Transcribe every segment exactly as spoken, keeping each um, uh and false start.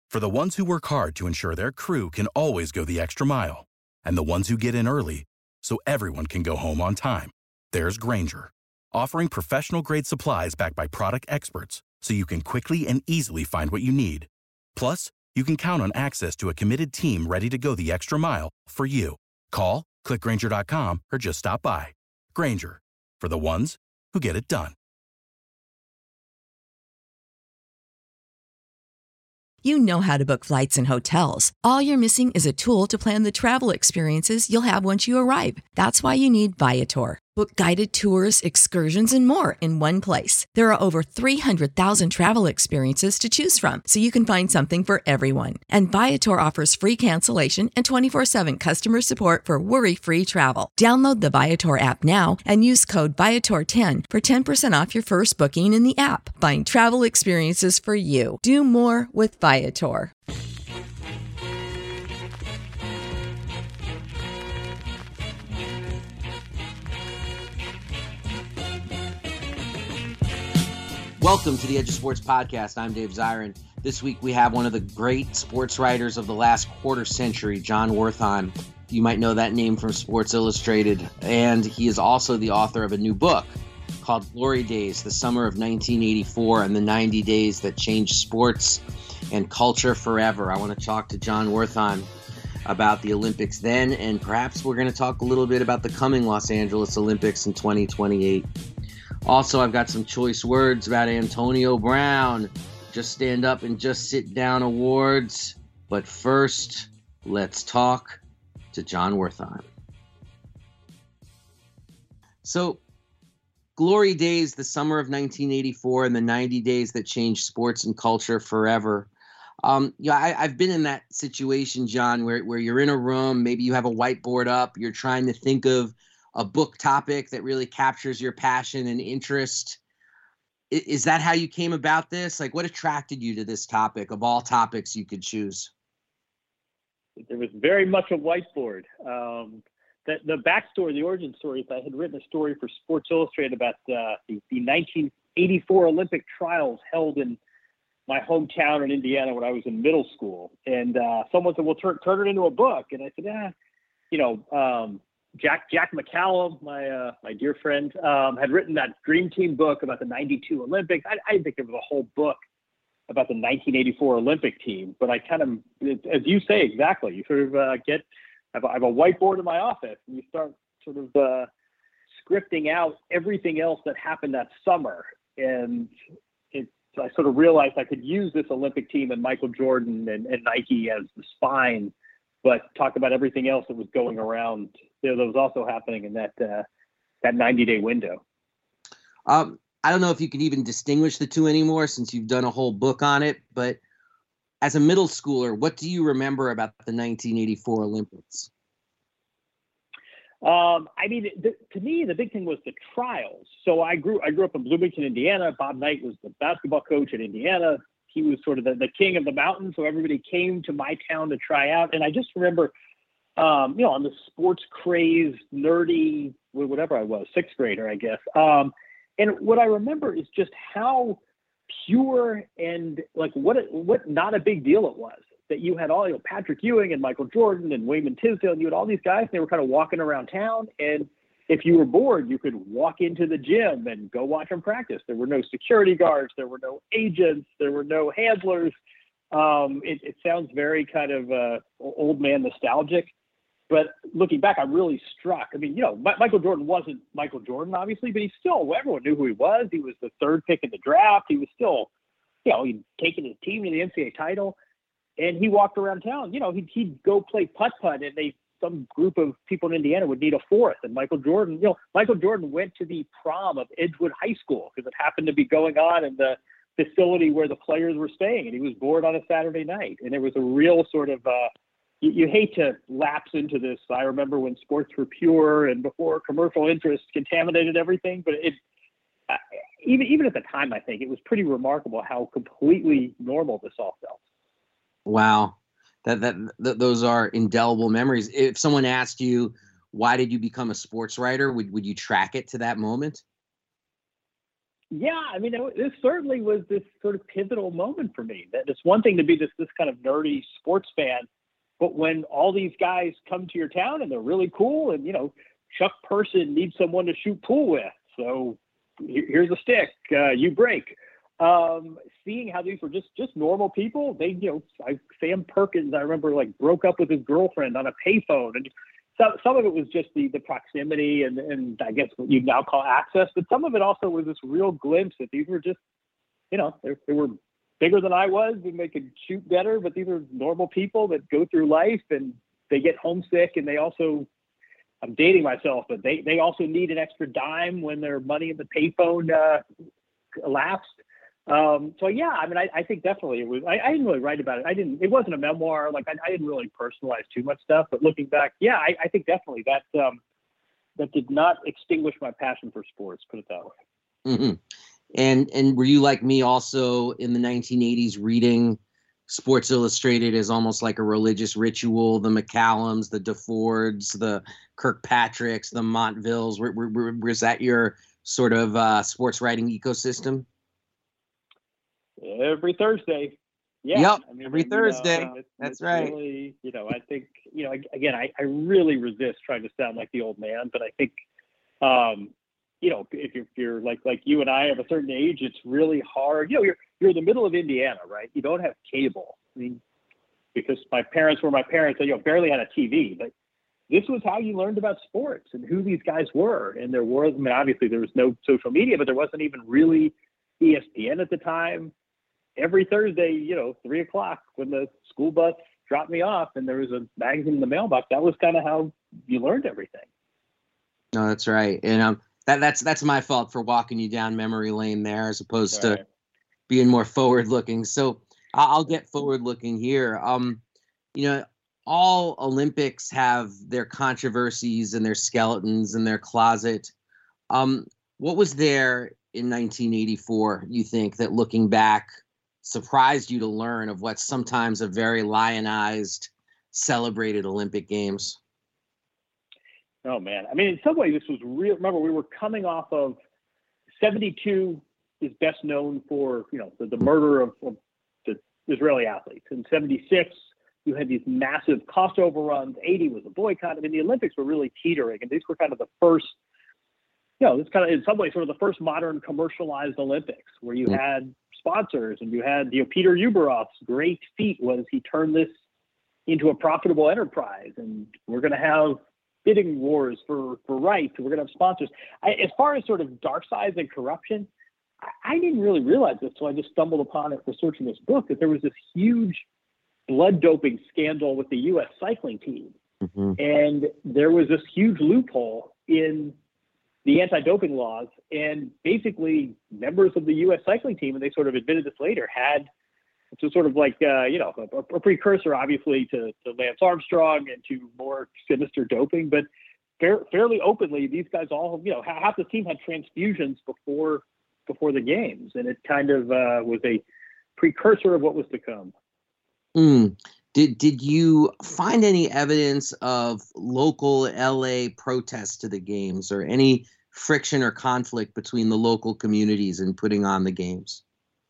For the ones who work hard to ensure their crew can always go the extra mile, and the ones who get in early so everyone can go home on time, there's Grainger, offering professional-grade supplies backed by product experts so you can quickly and easily find what you need. Plus, you can count on access to a committed team ready to go the extra mile for you. Call, click Grainger dot com, or just stop by. Grainger, for the ones who get it done. You know how to book flights and hotels. All you're missing is a tool to plan the travel experiences you'll have once you arrive. That's why you need Viator. Book guided tours, excursions, and more in one place. There are over three hundred thousand travel experiences to choose from, so you can find something for everyone. And Viator offers free cancellation and twenty-four seven customer support for worry-free travel. Download the Viator app now and use code Viator ten for ten percent off your first booking in the app. Find travel experiences for you. Do more with Viator. Welcome to the Edge of Sports podcast. I'm Dave Zirin. This week we have one of the great sports writers of the last quarter century, Jon Wertheim. You might know that name from Sports Illustrated. And he is also the author of a new book called Glory Days, the Summer of nineteen eighty-four and the ninety days that changed sports and culture forever. I want to talk to Jon Wertheim about the Olympics then, and perhaps we're going to talk a little bit about the coming Los Angeles Olympics in twenty twenty-eight. Also, I've got some choice words about Antonio Brown. Just Stand Up and Just Sit Down awards. But first, let's talk to Jon Wertheim. So, Glory Days, the summer of nineteen eighty-four, and the ninety days that changed sports and culture forever. Um, yeah, I, I've been in that situation, Jon, where, where you're in a room, maybe you have a whiteboard up, you're trying to think of a book topic that really captures your passion and interest. Is, is that how you came about this? Like, what attracted you to this topic of all topics you could choose? There was very much a whiteboard. Um, the, the backstory, the origin story, is I had written a story for Sports Illustrated about uh, the, the nineteen eighty-four Olympic trials held in my hometown in Indiana when I was in middle school. And uh, someone said, well, turn, turn it into a book. And I said, yeah, you know, um, Jack Jack McCallum, my uh, my dear friend, um, had written that Dream Team book about the ninety-two Olympics. I, I didn't think it was a whole book about the nineteen eighty-four Olympic team, but I kind of, as you say, exactly, you sort of uh, get, I have, a, I have a whiteboard in my office, and you start sort of uh, scripting out everything else that happened that summer. And it, I sort of realized I could use this Olympic team and Michael Jordan and, and Nike as the spine, but talk about everything else that was going around, you know, that was also happening in that uh, that ninety-day window. Um, I don't know if you can even distinguish the two anymore since you've done a whole book on it, but as a middle schooler, what do you remember about the nineteen eighty-four Olympics? Um, I mean, the, to me, the big thing was the trials. So I grew I grew up in Bloomington, Indiana. Bob Knight was the basketball coach at Indiana. He was sort of the, the king of the mountain, so everybody came to my town to try out. And I just remember, um, you know, I'm the sports crazed, nerdy, whatever I was, sixth grader, I guess. Um, and what I remember is just how pure and like what it, what not a big deal it was that you had all, you know, Patrick Ewing and Michael Jordan and Wayman Tisdale, and you had all these guys, and they were kind of walking around town. And if you were bored, you could walk into the gym and go watch them practice. There were no security guards. There were no agents. There were no handlers. Um, it, it sounds very kind of uh, old man nostalgic. But looking back, I'm really struck. I mean, you know, M- Michael Jordan wasn't Michael Jordan, obviously, but he still, everyone knew who he was. He was the third pick in the draft. He was still, you know, he'd taken his team to the N C double A title. And he walked around town. You know, he'd, he'd go play putt-putt, and they some group of people in Indiana would need a fourth. And Michael Jordan, you know, Michael Jordan went to the prom of Edgewood High School because it happened to be going on in the facility where the players were staying. And he was bored on a Saturday night. And there was a real sort of, uh, you, you hate to lapse into this. I remember when sports were pure and before commercial interest contaminated everything. But it, uh, even, even at the time, I think it was pretty remarkable how completely normal this all felt. Wow. That, that that those are indelible memories. If someone asked you, why did you become a sports writer, would, would you track it to that moment? Yeah, I mean, it, this certainly was this sort of pivotal moment for me. That it's one thing to be this this kind of nerdy sports fan, but when all these guys come to your town and they're really cool, and you know, Chuck Person needs someone to shoot pool with, so here's a stick, uh, you break. Um, seeing how these were just just normal people, they you know, I, Sam Perkins, I remember like broke up with his girlfriend on a payphone, and some some of it was just the the proximity and and I guess what you now call access, but some of it also was this real glimpse that these were just, you know, they, they were bigger than I was and they could shoot better, but these are normal people that go through life and they get homesick, and they also, I'm dating myself, but they they also need an extra dime when their money in the payphone uh, elapsed. Um, so yeah, I mean, I, I think definitely it was, I, I didn't really write about it. I didn't, it wasn't a memoir. Like I, I didn't really personalize too much stuff, but looking back, yeah, I, I think definitely that, um, that did not extinguish my passion for sports, put it that way. Mm-hmm. And, and were you like me also in the nineteen eighties reading Sports Illustrated as almost like a religious ritual? The McCallums, the DeFords, the Kirkpatricks, the Montvilles, were, were, was that your sort of uh, sports writing ecosystem? Every Thursday. Yeah. Yep. I mean, every you know, Thursday. it's, That's it's right. Really, you know, I think, you know, again, I, I really resist trying to sound like the old man, but I think, um, you know, if you're, if you're like, like you and I of a certain age, it's really hard. You know, you're, you're in the middle of Indiana, right? You don't have cable. I mean, because my parents were my parents, and, you know, barely had a T V, but this was how you learned about sports and who these guys were. And there was, I mean, obviously there was no social media, but there wasn't even really E S P N at the time. Every Thursday, you know, three o'clock when the school bus dropped me off and there was a magazine in the mailbox, that was kind of how you learned everything. No, that's right. And um, that that's that's my fault for walking you down memory lane there, as opposed Right. to being more forward looking. So I'll get forward looking here. Um, you know, all Olympics have their controversies and their skeletons in their closet. Um, what was there in nineteen eighty-four, you think, that looking back surprised you to learn of what's sometimes a very lionized, celebrated Olympic Games? Oh man. I mean, in some ways this was real. Remember, we were coming off of seventy-two is best known for, you know, the, the murder of, of the Israeli athletes. In seventy-six, you had these massive cost overruns. eighty was a boycott. I mean, the Olympics were really teetering, and these were kind of the first, you know, it's kind of in some ways sort of the first modern commercialized Olympics where you had sponsors and you had, you know, Peter Uberoff's great feat was he turned this into a profitable enterprise, and we're going to have bidding wars for, for rights. And we're going to have sponsors. I, as far as sort of dark sides and corruption, I, I didn't really realize this. So I just stumbled upon it researching this book, that there was this huge blood doping scandal with the U S cycling team. Mm-hmm. And there was this huge loophole in the anti-doping laws, and basically members of the U S cycling team, and they sort of admitted this later, had to sort of like, uh, you know, a, a precursor, obviously, to, to Lance Armstrong and to more sinister doping, but fair, fairly openly, these guys all, you know, half the team had transfusions before before the games, and it kind of uh, was a precursor of what was to come. Mm. Did did you find any evidence of local L A protests to the games, or any friction or conflict between the local communities in putting on the games?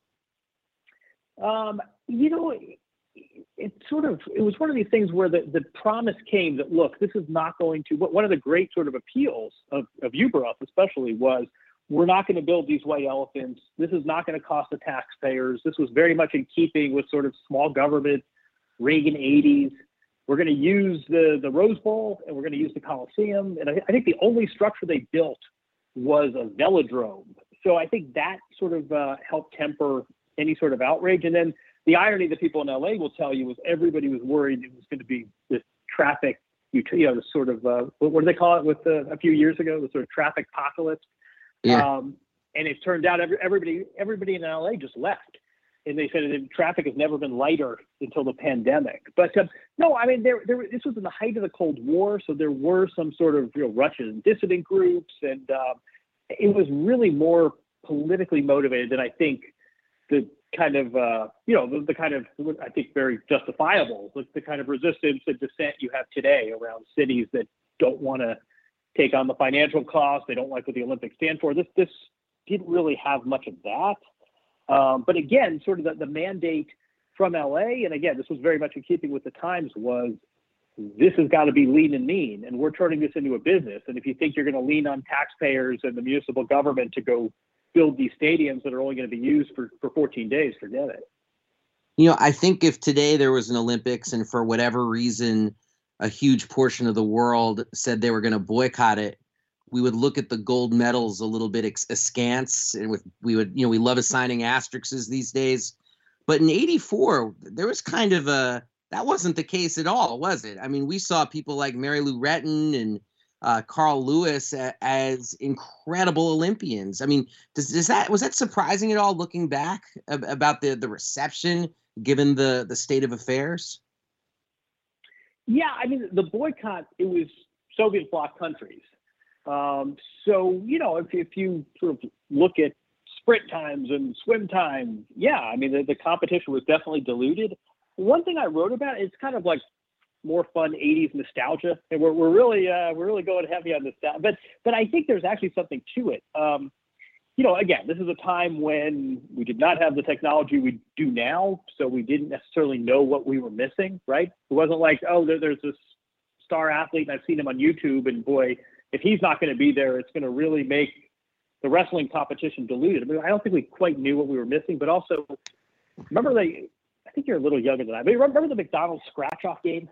Um, you know, it, it sort of, it was one of these things where the, the promise came that, look, this is not going to, one of the great sort of appeals of, of Uberoff especially was, we're not going to build these white elephants. This is not going to cost the taxpayers. This was very much in keeping with sort of small government, Reagan eighties. We're going to use the, the Rose Bowl, and we're going to use the Coliseum. And I, I think the only structure they built was a velodrome. So I think that sort of uh, helped temper any sort of outrage. And then the irony that people in L A will tell you was everybody was worried it was going to be this traffic, you know, the sort of, uh, what, what do they call it with uh, a few years ago, the sort of traffic apocalypse. Yeah. Um, and it turned out every, everybody, everybody in L A just left. And they said that traffic has never been lighter until the pandemic. But um, no, I mean, there, there, this was in the height of the Cold War. So there were some sort of, you know, Russian dissident groups. And um, it was really more politically motivated than I think the kind of, uh, you know, the, the kind of, I think very justifiable, the, the kind of resistance and dissent you have today around cities that don't want to take on the financial costs. They don't like what the Olympics stand for. This, this didn't really have much of that. Um, but again, sort of the, the mandate from L A, and again, this was very much in keeping with the times, was this has got to be lean and mean, and we're turning this into a business. And if you think you're going to lean on taxpayers and the municipal government to go build these stadiums that are only going to be used for, for fourteen days, forget it. You know, I think if today there was an Olympics and for whatever reason a huge portion of the world said they were going to boycott it, we would look at the gold medals a little bit askance, and with we would, you know, we love assigning asterisks these days. But in eighty-four, there was kind of a that wasn't the case at all, was it? I mean, we saw people like Mary Lou Retton and uh, Carl Lewis a, as incredible Olympians. I mean, does, does that was that surprising at all, looking back ab- about the the reception given the the state of affairs? Yeah, I mean, the boycott, it was Soviet bloc countries. Um, so, you know, if, if you sort of look at sprint times and swim times, yeah, I mean, the, the competition was definitely diluted. One thing I wrote about, it's kind of like more fun eighties nostalgia, and we're we're really uh, we're really going heavy on nostalgia. But but I think there's actually something to it. Um, you know, again, this is a time when we did not have the technology we do now, so we didn't necessarily know what we were missing, right? It wasn't like, oh, there, there's this star athlete, and I've seen him on YouTube, and boy, if he's not going to be there, it's going to really make the wrestling competition diluted. I mean, I don't think we quite knew what we were missing, but also, remember they, I think you're a little younger than I, but remember the McDonald's scratch-off game?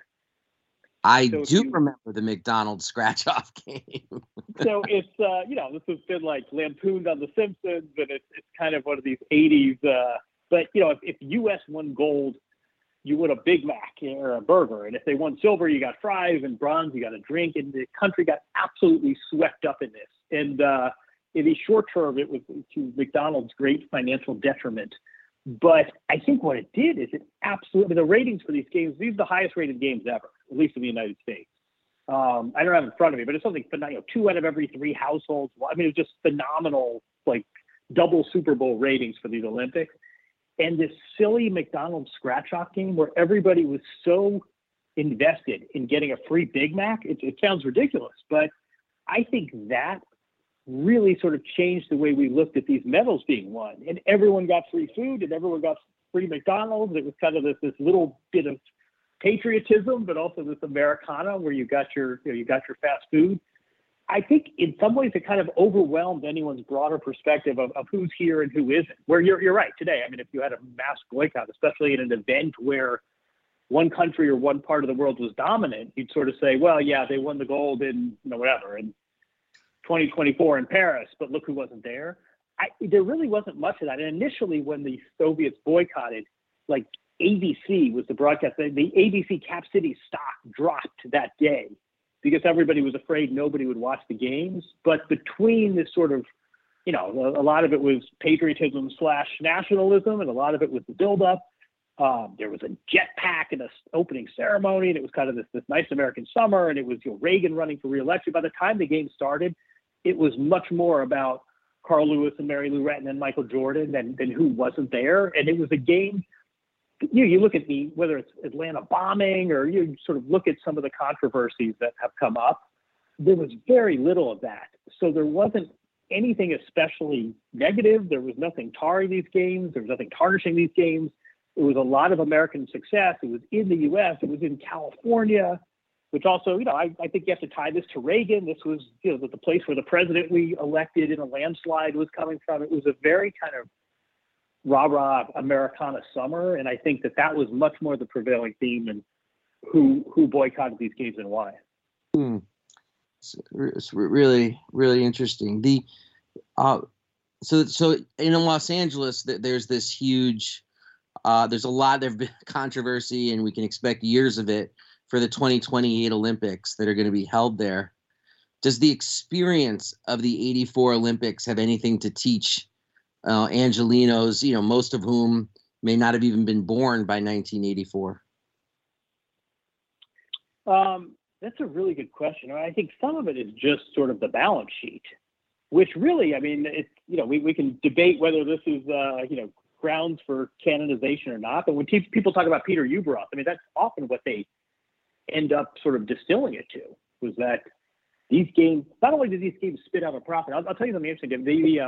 I so do you, remember the McDonald's scratch-off game. So it's, uh, you know, this has been like lampooned on The Simpsons, and it's, it's kind of one of these eighties. Uh, but, you know, if, if U S won gold, you win a Big Mac or a burger. And if they won silver, you got fries, and bronze, you got a drink. And the country got absolutely swept up in this. And uh, in the short term, it was to McDonald's great financial detriment. But I think what it did is it absolutely, the ratings for these games, these are the highest rated games ever, at least in the United States. Um, I don't have it in front of me, but it's something phenomenal. You know, two out of every three households. I mean, it was just phenomenal, like double Super Bowl ratings for these Olympics. And this silly McDonald's scratch-off game where everybody was so invested in getting a free Big Mac, it, it sounds ridiculous, but I think that really sort of changed the way we looked at these medals being won. And everyone got free food, and everyone got free McDonald's. It was kind of this, this little bit of patriotism, but also this Americana where you got your, you know, you got your fast food. I think in some ways it kind of overwhelmed anyone's broader perspective of, of who's here and who isn't. Where you're, you're right today. I mean, if you had a mass boycott, especially in an event where one country or one part of the world was dominant, you'd sort of say, well, yeah, they won the gold in, you know, whatever, in twenty twenty-four in Paris, but look who wasn't there. I, there really wasn't much of that. And initially when the Soviets boycotted, like A B C was the broadcast, the A B C Cap City stock dropped that day because everybody was afraid nobody would watch the games. But between this sort of, you know, a lot of it was patriotism slash nationalism, and a lot of it was the buildup. Um, there was a jetpack in the opening ceremony, and it was kind of this, this nice American summer, and it was, you know, Reagan running for re-election. By the time the game started, it was much more about Carl Lewis and Mary Lou Retton and Michael Jordan than, than who wasn't there. And it was a game, you know, you look at the, whether it's Atlanta bombing or you sort of look at some of the controversies that have come up, there was very little of that. So there wasn't anything especially negative. There was nothing tarring these games. There was nothing tarnishing these games. It was a lot of American success. It was in the U S. It was in California, which also, you know, I, I think you have to tie this to Reagan. This was, you know, the, the place where the president we elected in a landslide was coming from. It was a very kind of rah-rah Americana summer. And I think that that was much more the prevailing theme and who who boycotted these games and why. Hmm. It's, it's really, really interesting. The uh, so so in Los Angeles, there's this huge, uh, there's a lot, there's been controversy, and we can expect years of it for the twenty twenty-eight Olympics that are going to be held there. Does the experience of the eighty-four Olympics have anything to teach uh, Angelenos, you know, most of whom may not have even been born by nineteen eighty-four? Um, that's a really good question. I think some of it is just sort of the balance sheet, which really, I mean, it's, you know, we, we can debate whether this is, uh, you know, grounds for canonization or not. But when te- people talk about Peter Ueberroth, I mean, that's often what they end up sort of distilling it to, was that these games, not only did these games spit out a profit, I'll, I'll tell you something interesting. The, um,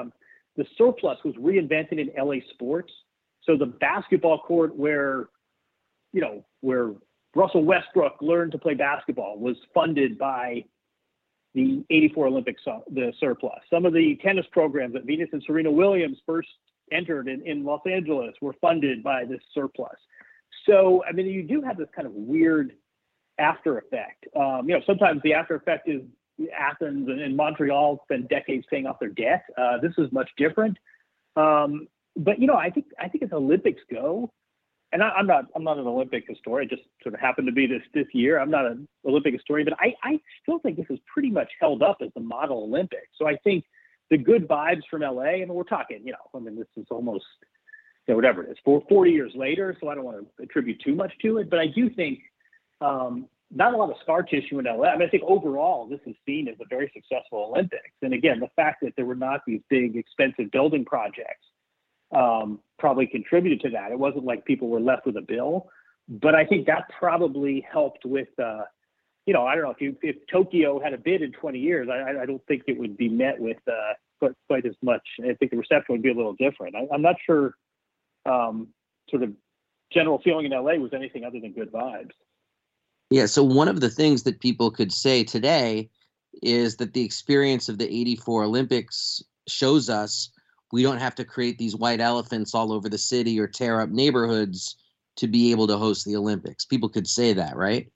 the surplus was reinvented in L A sports. So the basketball court where, you know, where Russell Westbrook learned to play basketball was funded by the eighty-four Olympics, the surplus. Some of the tennis programs that Venus and Serena Williams first entered in, in Los Angeles were funded by this surplus. So, I mean, you do have this kind of weird after effect. Um, you know, sometimes the after effect is Athens and, and Montreal spend decades paying off their debt. Uh, this is much different. Um, but, you know, I think I think as Olympics go, and I, I'm not I'm not an Olympic historian. It just sort of happened to be this this year. I'm not an Olympic historian, but I, I still think this is pretty much held up as the model Olympics. So I think the good vibes from L A, and we're talking, you know, I mean, this is almost, you know, whatever it is, for forty years later. So I don't want to attribute too much to it, but I do think um, not a lot of scar tissue in L A. I mean, I think overall this is seen as a very successful Olympics. And again, the fact that there were not these big, expensive building projects um, probably contributed to that. It wasn't like people were left with a bill, but I think that probably helped with, uh, you know, I don't know if you, if Tokyo had a bid in twenty years, I, I don't think it would be met with uh, quite, quite as much. I think the reception would be a little different. I, I'm not sure um, sort of general feeling in L A was anything other than good vibes. Yeah. So one of the things that people could say today is that the experience of the eighty-four Olympics shows us we don't have to create these white elephants all over the city or tear up neighborhoods to be able to host the Olympics. People could say that, right?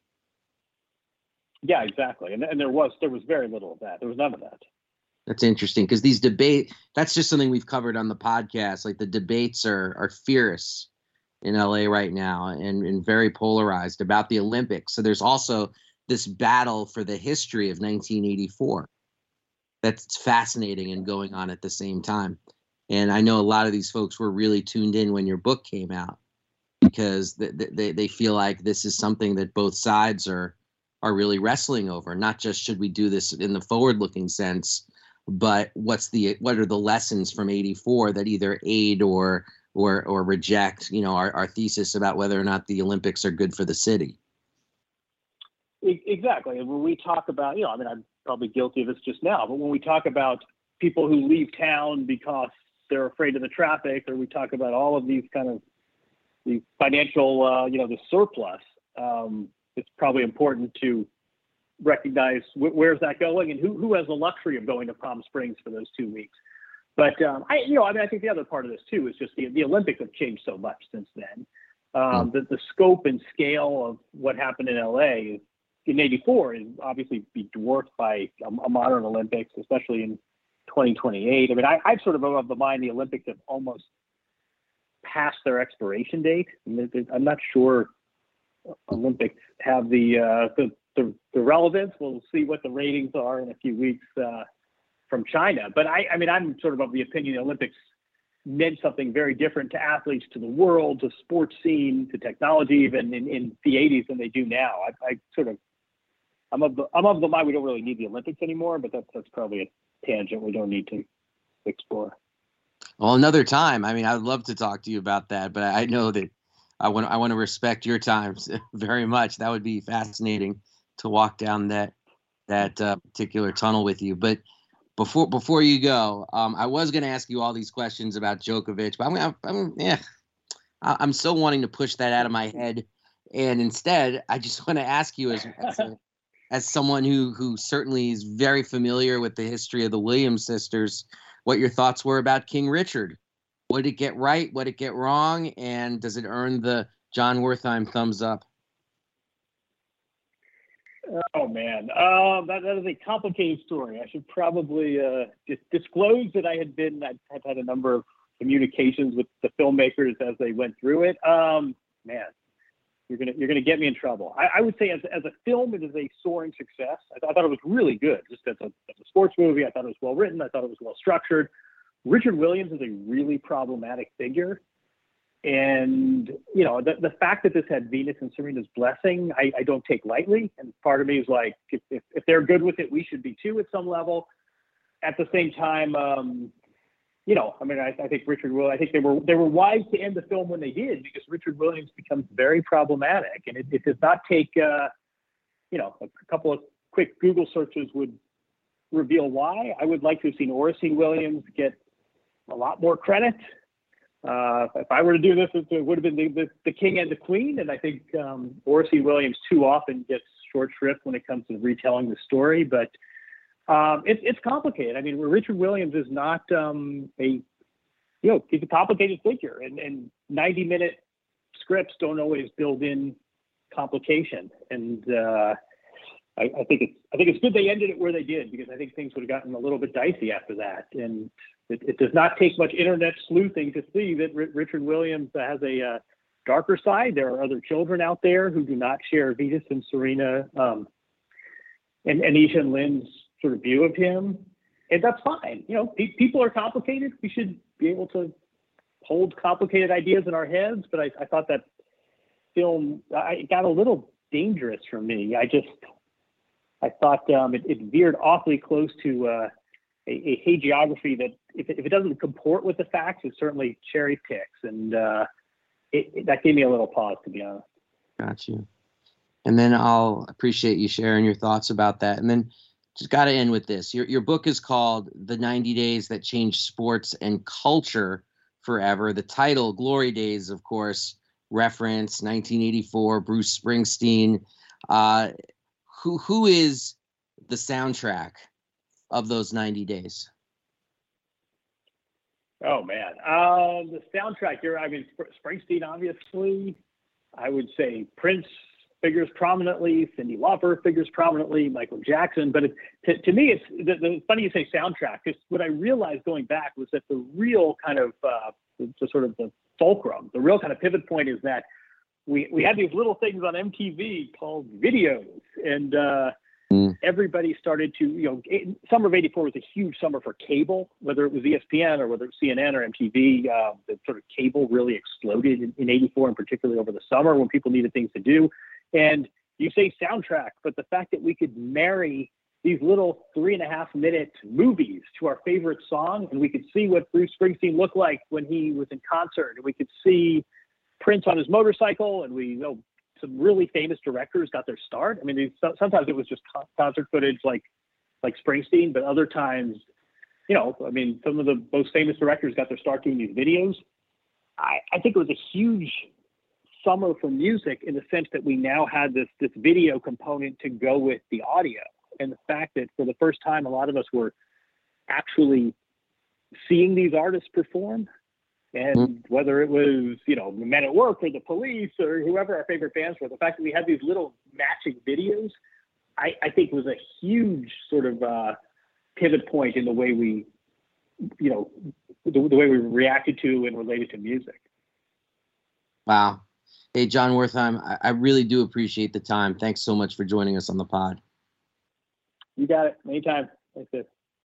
Yeah, exactly. And, and there was there was very little of that. There was none of that. That's interesting because these debate, that's just something we've covered on the podcast. Like the debates are are fierce in L A right now and, and very polarized about the Olympics. So there's also this battle for the history of nineteen eighty-four. That's fascinating and going on at the same time. And I know a lot of these folks were really tuned in when your book came out because they, they, they feel like this is something that both sides are are really wrestling over. Not just should we do this in the forward-looking sense, but what's the what are the lessons from eighty-four that either aid or or or reject, you know, our, our thesis about whether or not the Olympics are good for the city. Exactly. And when we talk about, you know, I mean, I'm probably guilty of this just now, but when we talk about people who leave town because they're afraid of the traffic, or we talk about all of these kind of the financial, uh, you know, the surplus, um, it's probably important to recognize wh- where's that going and who, who has the luxury of going to Palm Springs for those two weeks. But, um, I, you know, I mean, I think the other part of this too is just the, the Olympics have changed so much since then. Um, the, the scope and scale of what happened in L A in eighty-four is obviously be dwarfed by a, a modern Olympics, especially in twenty twenty-eight. I mean, I, I'm sort of of the mind the Olympics have almost passed their expiration date. I mean, I'm not sure Olympics have the, uh, the, the, the relevance. We'll see what the ratings are in a few weeks uh, from China. But I, I mean, I'm sort of of the opinion the Olympics meant something very different to athletes, to the world, to sports scene, to technology, even in, in the eighties than they do now. I, I sort of, I'm of the, I'm of the mind we don't really need the Olympics anymore, but that's, that's probably a tangent we don't need to explore. Well, another time. I mean, I'd love to talk to you about that, but I know that I want I want to respect your time very much. That would be fascinating to walk down that that uh, particular tunnel with you. But before before you go, um, I was going to ask you all these questions about Djokovic, but I'm I'm, I'm yeah, I'm so wanting to push that out of my head, and instead, I just want to ask you as as, a, as someone who who certainly is very familiar with the history of the Williams sisters, what your thoughts were about King Richard. What did it get right? What did it get wrong? And does it earn the Jon Wertheim thumbs up? Oh, man. Uh, that, that is a complicated story. I should probably uh, just disclose that I had been, I had had a number of communications with the filmmakers as they went through it. Um, man, you're going to you're gonna get me in trouble. I, I would say as, as a film, it is a soaring success. I, I thought it was really good. Just as a, as a sports movie, I thought it was well written. I thought it was well structured. Richard Williams is a really problematic figure. And, you know, the, the fact that this had Venus and Serena's blessing, I, I don't take lightly. And part of me is like, if, if, if they're good with it, we should be too at some level. At the same time, um, you know, I mean, I, I think Richard Williams, I think they were they were wise to end the film when they did, because Richard Williams becomes very problematic. And it, it does not take, uh, you know, a couple of quick Google searches would reveal why. I would like to have seen Oracene Williams get a lot more credit. Uh, if I were to do this, it would have been the, the, the king and the queen. And I think um, Orsi Williams too often gets short shrift when it comes to retelling the story. But um, it, it's complicated. I mean, Richard Williams is not um, a, you know, he's a complicated figure. And, and ninety minute scripts don't always build in complication. And uh, I, I think it's I think it's good they ended it where they did, because I think things would have gotten a little bit dicey after that. And It, it does not take much internet sleuthing to see that R- Richard Williams has a uh, darker side. There are other children out there who do not share Venus and Serena um, and Anisha and Lynn's sort of view of him. And that's fine. You know, pe- people are complicated. We should be able to hold complicated ideas in our heads. But I, I thought that film, I, it got a little dangerous for me. I just, I thought um, it, it veered awfully close to uh, a, a hagiography that, if it, if it doesn't comport with the facts, it certainly cherry picks. And uh, it, it, that gave me a little pause, to be honest. Got you. And then I'll appreciate you sharing your thoughts about that. And then just got to end with this. Your, your book is called The ninety Days That Changed Sports and Culture Forever. The title, Glory Days, of course, reference nineteen eighty-four, Bruce Springsteen. Uh, who who is the soundtrack of those ninety days? Oh, man. Uh, the soundtrack here, I mean, Springsteen, obviously. I would say Prince figures prominently. Cyndi Lauper figures prominently. Michael Jackson. But it, to, to me, it's the, the, funny you say soundtrack, because what I realized going back was that the real kind of, uh, the, the sort of the fulcrum, the real kind of pivot point is that we, we had these little things on M T V called videos. And, uh, everybody started to, you know, it, summer of eighty-four was a huge summer for cable, whether it was E S P N or whether it was C N N or M T V. Uh, the sort of cable really exploded in, in eighty-four, and particularly over the summer when people needed things to do. And you say soundtrack, but the fact that we could marry these little three and a half minute movies to our favorite song, and we could see what Bruce Springsteen looked like when he was in concert, and we could see Prince on his motorcycle, and we, you know, some really famous directors got their start. I mean, they, sometimes it was just concert footage like like Springsteen, but other times, you know, I mean, some of the most famous directors got their start doing these videos. I, I think it was a huge summer for music in the sense that we now had this this video component to go with the audio. And the fact that for the first time, a lot of us were actually seeing these artists perform. And whether it was, you know, Men at Work or the Police or whoever our favorite bands were, the fact that we had these little matching videos, I, I think was a huge sort of uh, pivot point in the way we, you know, the, the way we reacted to and related to music. Wow. Hey, Jon Wertheim, I, I really do appreciate the time. Thanks so much for joining us on the pod. You got it. Anytime. Thanks, Dave.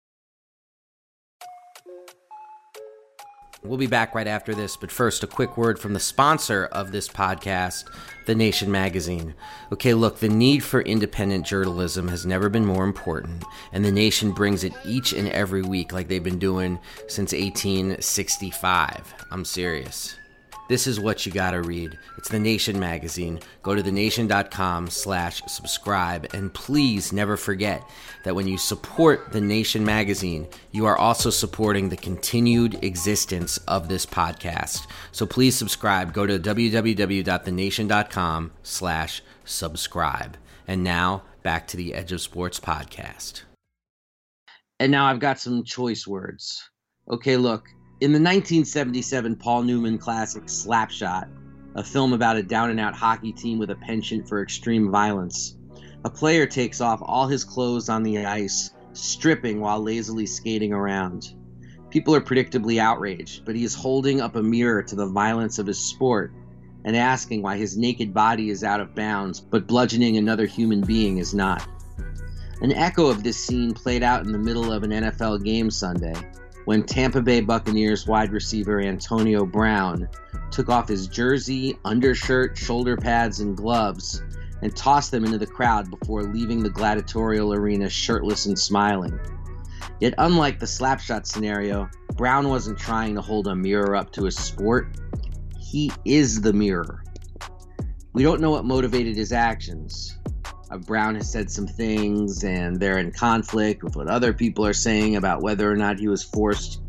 We'll be back right after this, but first, a quick word from the sponsor of this podcast, The Nation magazine. Okay, look, the need for independent journalism has never been more important, and The Nation brings it each and every week like they've been doing since eighteen sixty-five. I'm serious. This is what you gotta read. It's The Nation magazine. Go to thenation.com slash subscribe. And please never forget that when you support The Nation magazine, you are also supporting the continued existence of this podcast. So please subscribe. Go to www.thenation.com slash subscribe. And now back to the Edge of Sports podcast. And now I've got some choice words. Okay, look. In the nineteen seventy-seven Paul Newman classic Slapshot, a film about a down-and-out hockey team with a penchant for extreme violence, a player takes off all his clothes on the ice, stripping while lazily skating around. People are predictably outraged, but he is holding up a mirror to the violence of his sport and asking why his naked body is out of bounds, but bludgeoning another human being is not. An echo of this scene played out in the middle of an N F L game Sunday, when Tampa Bay Buccaneers wide receiver Antonio Brown took off his jersey, undershirt, shoulder pads, and gloves and tossed them into the crowd before leaving the gladiatorial arena shirtless and smiling. Yet unlike the Slapshot scenario, Brown wasn't trying to hold a mirror up to his sport. He is the mirror. We don't know what motivated his actions. Uh, Brown has said some things, and they're in conflict with what other people are saying about whether or not he was forced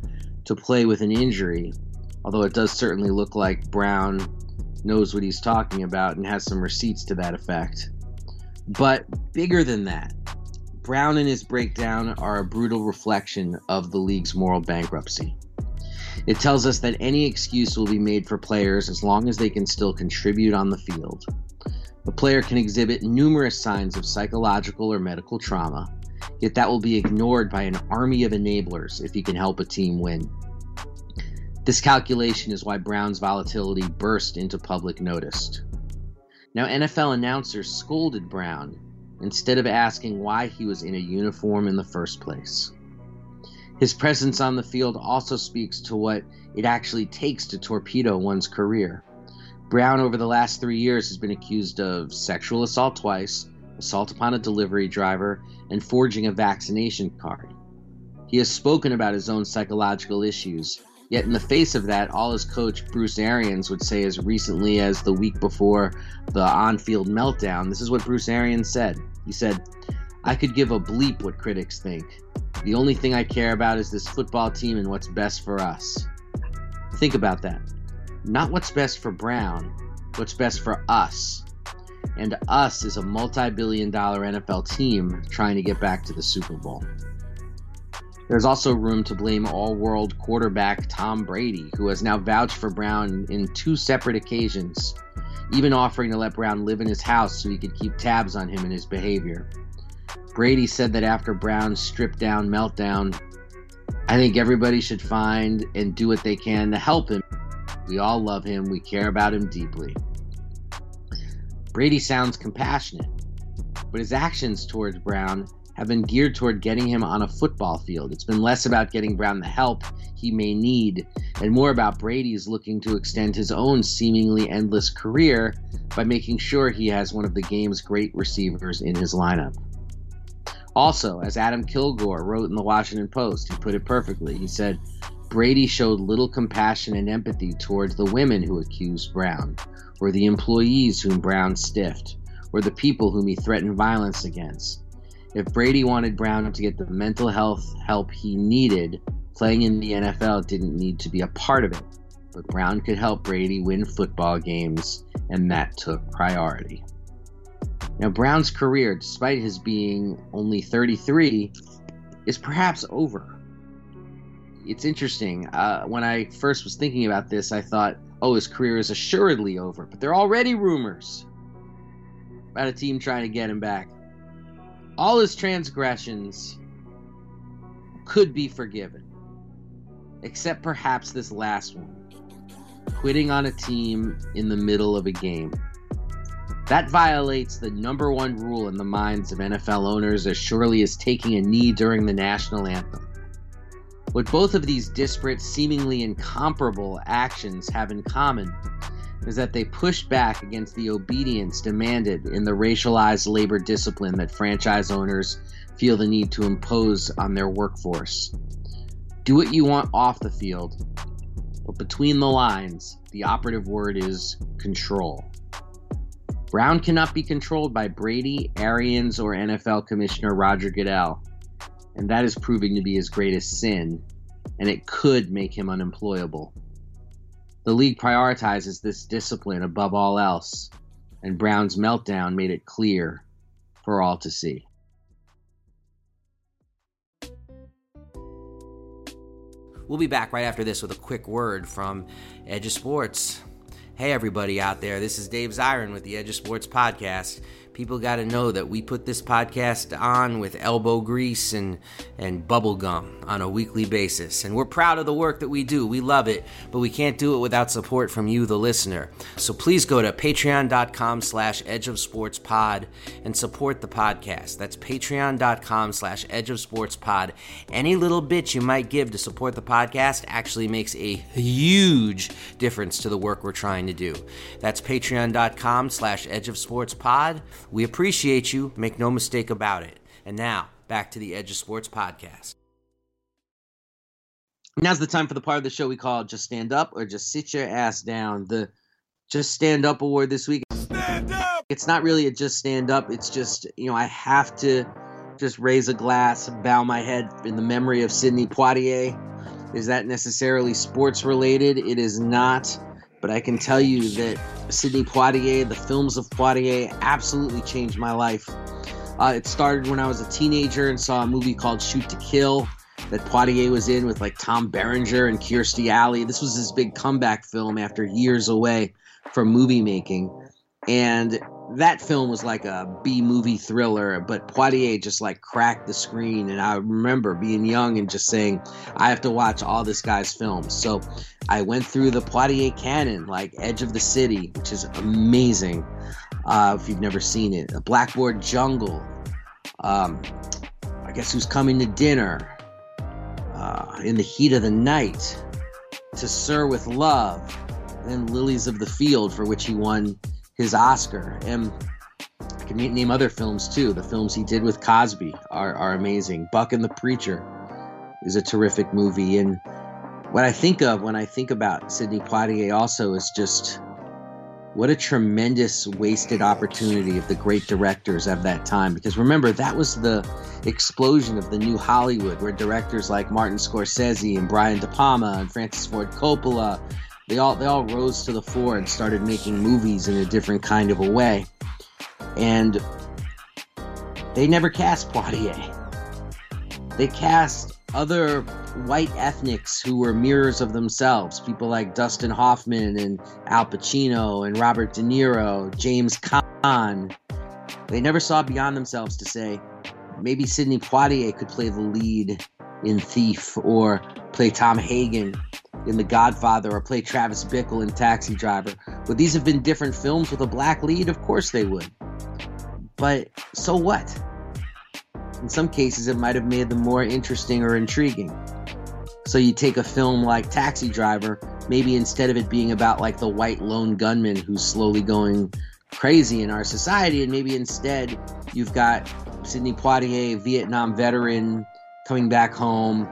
to play with an injury, although it does certainly look like Brown knows what he's talking about and has some receipts to that effect. But bigger than that, Brown and his breakdown are a brutal reflection of the league's moral bankruptcy. It tells us that any excuse will be made for players as long as they can still contribute on the field. A player can exhibit numerous signs of psychological or medical trauma, yet that will be ignored by an army of enablers if he can help a team win. This calculation is why Brown's volatility burst into public notice. Now, N F L announcers scolded Brown instead of asking why he was in a uniform in the first place. His presence on the field also speaks to what it actually takes to torpedo one's career. Brown, over the last three years, has been accused of sexual assault twice, assault upon a delivery driver, and forging a vaccination card. He has spoken about his own psychological issues, yet in the face of that, all his coach, Bruce Arians, would say as recently as the week before the on-field meltdown, this is what Bruce Arians said. He said, "I could give a bleep what critics think. The only thing I care about is this football team and what's best for us." Think about that. Not what's best for Brown, what's best for us. And us is a multi-billion dollar N F L team trying to get back to the Super Bowl. There's also room to blame all-world quarterback Tom Brady, who has now vouched for Brown in two separate occasions, even offering to let Brown live in his house so he could keep tabs on him and his behavior. Brady said that after Brown's stripped-down meltdown, "I think everybody should find and do what they can to help him. We all love him. We care about him deeply." Brady sounds compassionate, but his actions towards Brown have been geared toward getting him on a football field. It's been less about getting Brown the help he may need and more about Brady's looking to extend his own seemingly endless career by making sure he has one of the game's great receivers in his lineup. Also, as Adam Kilgore wrote in the Washington Post, he put it perfectly. He said, "Brady showed little compassion and empathy towards the women who accused Brown, or the employees whom Brown stiffed, or the people whom he threatened violence against. If Brady wanted Brown to get the mental health help he needed, playing in the N F L didn't need to be a part of it. But Brown could help Brady win football games, and that took priority." Now, Brown's career, despite his being only thirty-three, is perhaps over. It's interesting. Uh, when I first was thinking about this, I thought, oh, his career is assuredly over. But there are already rumors about a team trying to get him back. All his transgressions could be forgiven, except perhaps this last one, quitting on a team in the middle of a game. That violates the number one rule in the minds of N F L owners as surely as taking a knee during the national anthem. What both of these disparate, seemingly incomparable actions have in common is that they pushed back against the obedience demanded in the racialized labor discipline that franchise owners feel the need to impose on their workforce. Do what you want off the field, but between the lines, the operative word is control. Brown cannot be controlled by Brady, Arians, or N F L Commissioner Roger Goodell, and that is proving to be his greatest sin, and it could make him unemployable. The league prioritizes this discipline above all else, and Brown's meltdown made it clear for all to see. We'll be back right after this with a quick word from Edge of Sports. Hey everybody out there, this is Dave Zirin with the Edge of Sports podcast. People got to know that we put this podcast on with elbow grease and, and bubble gum on a weekly basis. And we're proud of the work that we do. We love it, but we can't do it without support from you, the listener. So please go to patreon.com slash edge of sports pod and support the podcast. That's patreon.com slash edge of sports pod. Any little bit you might give to support the podcast actually makes a huge difference to the work we're trying to do. That's patreon.com slash edge of sports pod. We appreciate you, make no mistake about it. And now, back to the Edge of Sports podcast. Now's the time for the part of the show we call Just Stand Up or Just Sit Your Ass Down. The Just Stand Up award this week. Stand up! It's not really a Just Stand Up. It's just, you know, I have to just raise a glass, bow my head in the memory of Sidney Poitier. Is that necessarily sports related? It is not. But I can tell you that Sidney Poitier, the films of Poitier, absolutely changed my life. Uh, it started when I was a teenager and saw a movie called Shoot to Kill that Poitier was in with like Tom Berenger and Kirstie Alley. This was his big comeback film after years away from movie making. And that film was like a B-movie thriller, but Poitier just like cracked the screen. And I remember being young and just saying, I have to watch all this guy's films. So I went through the Poitier canon, like Edge of the City, which is amazing uh, if you've never seen it. A Blackboard Jungle, um, I Guess Who's Coming to Dinner, uh, In the Heat of the Night, To Sir with Love, and then Lilies of the Field, for which he won his Oscar. And I can name other films too. The films he did with Cosby are, are amazing. Buck and the Preacher is a terrific movie. And what I think of when I think about Sidney Poitier also is just what a tremendous wasted opportunity of the great directors of that time. Because remember, that was the explosion of the new Hollywood, where directors like Martin Scorsese and Brian De Palma and Francis Ford Coppola, They all they all rose to the fore and started making movies in a different kind of a way. And they never cast Poitier. They cast other white ethnics who were mirrors of themselves. People like Dustin Hoffman and Al Pacino and Robert De Niro, James Caan. They never saw beyond themselves to say, maybe Sidney Poitier could play the lead in Thief, or play Tom Hagen in The Godfather, or play Travis Bickle in Taxi Driver. Would these have been different films with a black lead? Of course they would. But so what? In some cases, it might have made them more interesting or intriguing. So you take a film like Taxi Driver, maybe instead of it being about like the white lone gunman who's slowly going crazy in our society, and maybe instead you've got Sidney Poitier, Vietnam veteran, coming back home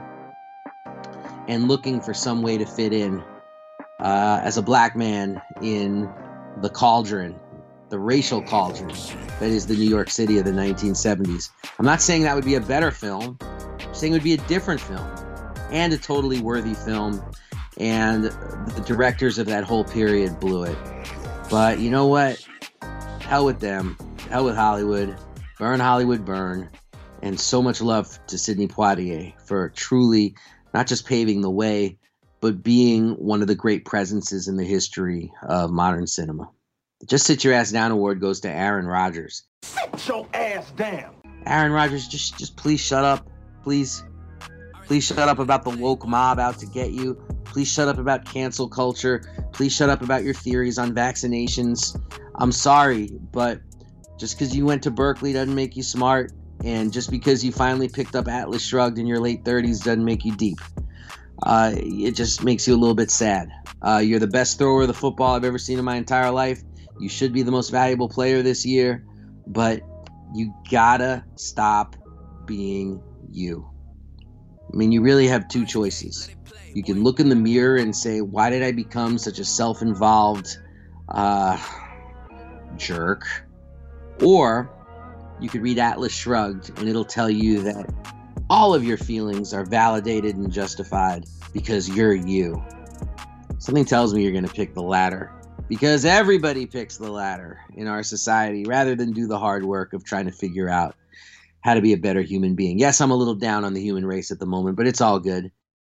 and looking for some way to fit in uh, as a black man in the cauldron, the racial cauldron that is the New York City of the nineteen seventies. I'm not saying that would be a better film. I'm saying it would be a different film and a totally worthy film. And the directors of that whole period blew it. But you know what? Hell with them. Hell with Hollywood. Burn Hollywood, burn. And so much love to Sidney Poitier for truly not just paving the way, but being one of the great presences in the history of modern cinema. The Just Sit Your Ass Down award goes to Aaron Rodgers. Sit your ass down. Aaron Rodgers, just just please shut up. Please. Please shut up about the woke mob out to get you. Please shut up about cancel culture. Please shut up about your theories on vaccinations. I'm sorry, but just because you went to Berkeley doesn't make you smart. And just because you finally picked up Atlas Shrugged in your late thirties doesn't make you deep. Uh, it just makes you a little bit sad. Uh, you're the best thrower of the football I've ever seen in my entire life. You should be the most valuable player this year. But you gotta stop being you. I mean, you really have two choices. You can look in the mirror and say, why did I become such a self-involved uh, jerk? Or you could read Atlas Shrugged, and it'll tell you that all of your feelings are validated and justified because you're you. Something tells me you're going to pick the latter, because everybody picks the latter in our society rather than do the hard work of trying to figure out how to be a better human being. Yes, I'm a little down on the human race at the moment, but it's all good.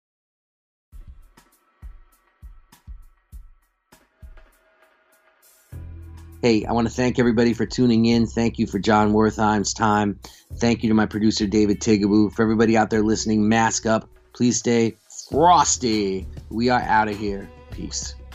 Hey, I want to thank everybody for tuning in. Thank you for John Wertheim's time. Thank you to my producer, David Tigaboo. For everybody out there listening, mask up. Please stay frosty. We are out of here. Peace.